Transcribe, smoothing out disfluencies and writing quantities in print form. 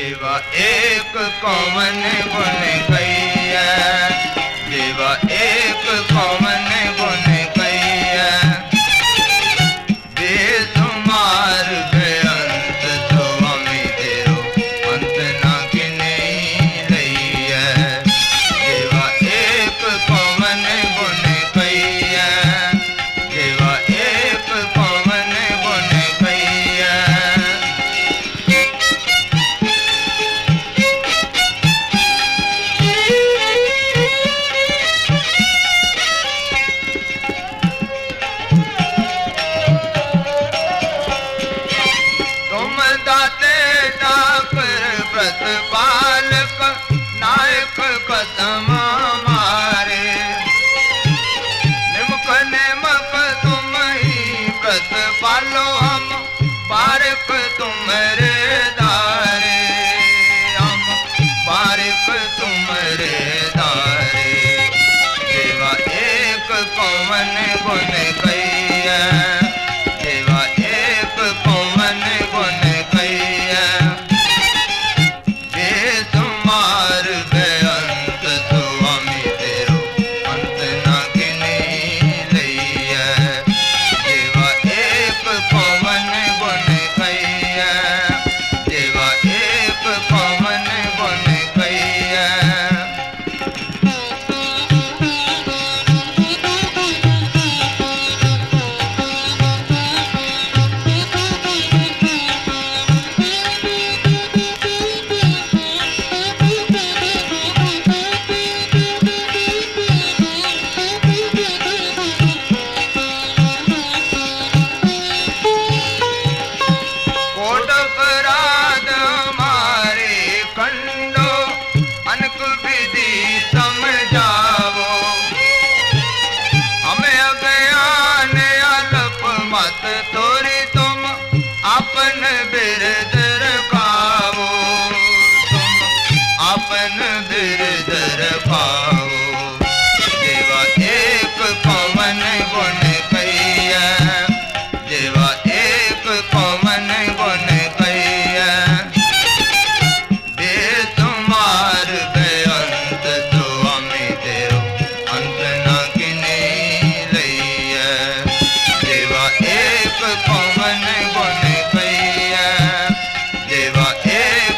देवा एक कौन गुण कैया, देवा एक कौन गुण कैया, बेसुमार बेअंत स्वामी तेरो अंत ना गिने लैया। देवा एक कौन गुण कैया, देवा एक कौन गुण कैया। प्रतिपालक नायक कसम मारे, निमक निमक तुम ही प्रतिपालो हम बारिक तुम्हारे दारे, हम बारिक तुम्हारे दारे। देवा एक कौन गुण कैया, देवा एक कौन गुण कैया, बेसुमार बेअंत स्वामी तेरो अंत ना गिने लैया। देवा एक कौन गुण कैया, देवा एक कौन गुण कैया। कोट अपराध हमारे खंडो, अनक विधि समझावो, हमें अज्ञान अल्प मत तोरी तुम अपन बिरद रखावो, तुम अपन बिरद रखावो। देवा एक कौन गुण कैया, देवा एक कौन गुण कैया, बेसुमार बेअंत स्वामी तेरो अंत ना गिने लैया। देवा एक कौन गुण कैया, देवा एक